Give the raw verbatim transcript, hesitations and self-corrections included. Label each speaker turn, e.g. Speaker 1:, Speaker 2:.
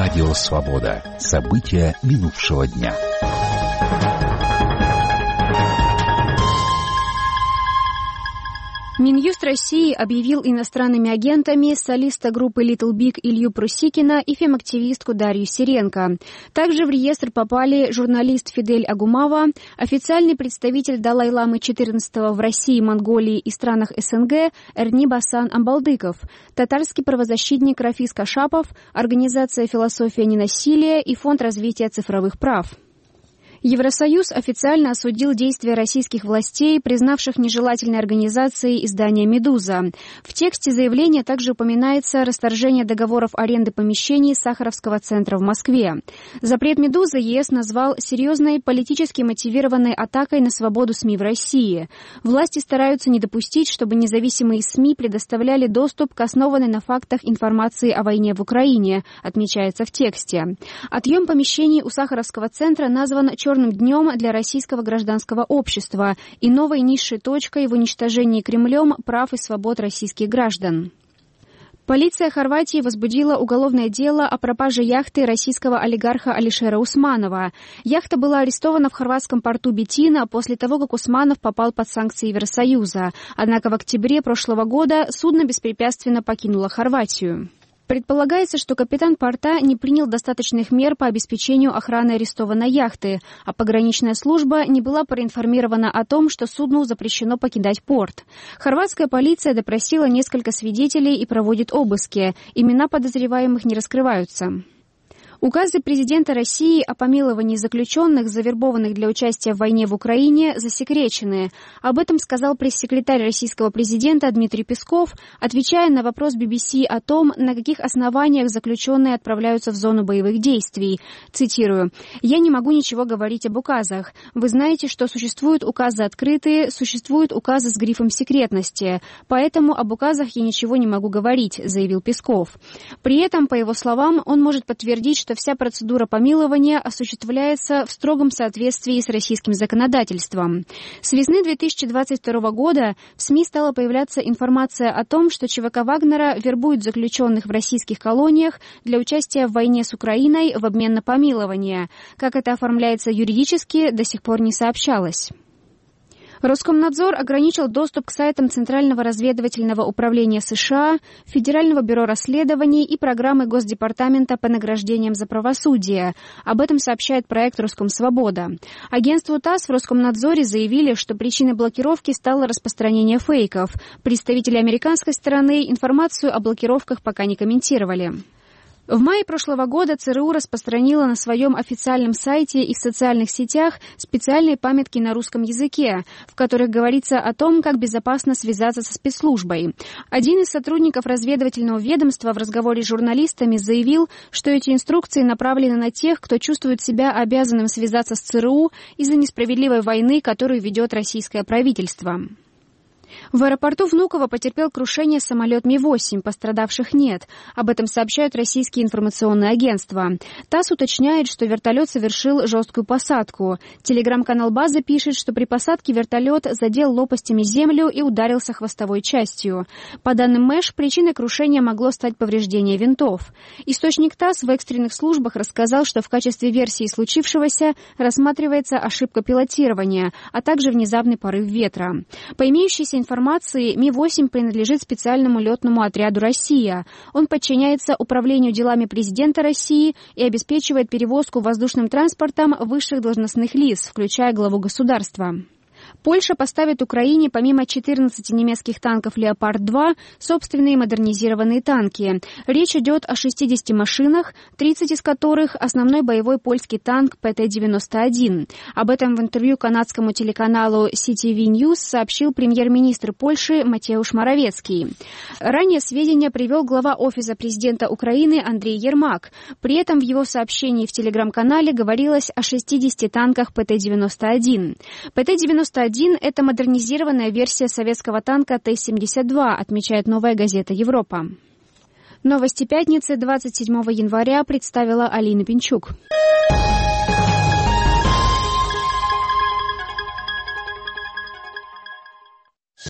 Speaker 1: Радио Свобода. События минувшего дня.
Speaker 2: Минюст России объявил иностранными агентами солиста группы Little Big Илью Прусикина и фемактивистку Дарью Сиренко. Также в реестр попали журналист Фидель Агумава, официальный представитель Далай-ламы четырнадцатого в России, Монголии и странах СНГ Эрни Басан Амбалдыков, татарский правозащитник Рафис Кашапов, организация «Философия ненасилия» и Фонд развития цифровых прав. Евросоюз официально осудил действия российских властей, признавших нежелательной организацией издания «Медуза». В тексте заявления также упоминается расторжение договоров аренды помещений Сахаровского центра в Москве. Запрет «Медузы» ЕС назвал серьезной политически мотивированной атакой на свободу СМИ в России. Власти стараются не допустить, чтобы независимые СМИ предоставляли доступ к основанной на фактах информации о войне в Украине, отмечается в тексте. Отъем помещений у Сахаровского центра назван черным днем для российского гражданского общества и новой низшей точкой в уничтожении Кремлем прав и свобод российских граждан. Полиция Хорватии возбудила уголовное дело о пропаже яхты российского олигарха Алишера Усманова. Яхта была арестована в хорватском порту Бетина после того, как Усманов попал под санкции Евросоюза. Однако в октябре прошлого года судно беспрепятственно покинуло Хорватию. Предполагается, что капитан порта не принял достаточных мер по обеспечению охраны арестованной яхты, а пограничная служба не была проинформирована о том, что судну запрещено покидать порт. Хорватская полиция допросила несколько свидетелей и проводит обыски. Имена подозреваемых не раскрываются. Указы президента России о помиловании заключенных, завербованных для участия в войне в Украине, засекречены. Об этом сказал пресс-секретарь российского президента Дмитрий Песков, отвечая на вопрос би би си о том, на каких основаниях заключенные отправляются в зону боевых действий. Цитирую: «Я не могу ничего говорить об указах. Вы знаете, что существуют указы открытые, существуют указы с грифом секретности. Поэтому об указах я ничего не могу говорить», — заявил Песков. При этом, по его словам, он может подтвердить, что что вся процедура помилования осуществляется в строгом соответствии с российским законодательством. С весны две тысячи двадцать второго года в СМИ стала появляться информация о том, что ЧВК Вагнера вербует заключенных в российских колониях для участия в войне с Украиной в обмен на помилование. Как это оформляется юридически, до сих пор не сообщалось. Роскомнадзор ограничил доступ к сайтам Центрального разведывательного управления США, Федерального бюро расследований и программы Госдепартамента по награждениям за правосудие. Об этом сообщает проект «Роскомсвобода». Агентству ТАСС в Роскомнадзоре заявили, что причиной блокировки стало распространение фейков. Представители американской стороны информацию о блокировках пока не комментировали. В мае прошлого года ЦРУ распространила на своем официальном сайте и в социальных сетях специальные памятки на русском языке, в которых говорится о том, как безопасно связаться со спецслужбой. Один из сотрудников разведывательного ведомства в разговоре с журналистами заявил, что эти инструкции направлены на тех, кто чувствует себя обязанным связаться с ЦРУ из-за несправедливой войны, которую ведет российское правительство. В аэропорту Внуково потерпел крушение самолет Ми восемь, пострадавших нет. Об этом сообщают российские информационные агентства. ТАСС уточняет, что вертолет совершил жесткую посадку. Телеграм-канал «База» пишет, что при посадке вертолет задел лопастями землю и ударился хвостовой частью. По данным МЭШ, причиной крушения могло стать повреждение винтов. Источник ТАСС в экстренных службах рассказал, что в качестве версии случившегося рассматривается ошибка пилотирования, а также внезапный порыв ветра. По имеющейся информации, Ми восемь принадлежит специальному летному отряду «Россия». Он подчиняется Управлению делами президента России и обеспечивает перевозку воздушным транспортом высших должностных лиц, включая главу государства. Польша поставит Украине помимо четырнадцати немецких танков «Леопард-два» собственные модернизированные танки. Речь идет о шестидесяти машинах, тридцать из которых основной боевой польский танк Пэ Тэ девяносто один. Об этом в интервью канадскому телеканалу Си Ти Ви News сообщил премьер-министр Польши Матеуш Моравецкий. Ранее сведения привел глава Офиса президента Украины Андрей Ермак. При этом в его сообщении в телеграм-канале говорилось о шестидесяти танках Пэ Тэ девяносто один. Пэ Тэ девяносто один – это модернизированная версия советского танка Тэ семьдесят два, отмечает «Новая газета Европа». Новости пятницы двадцать седьмого января представила Алина Пинчук.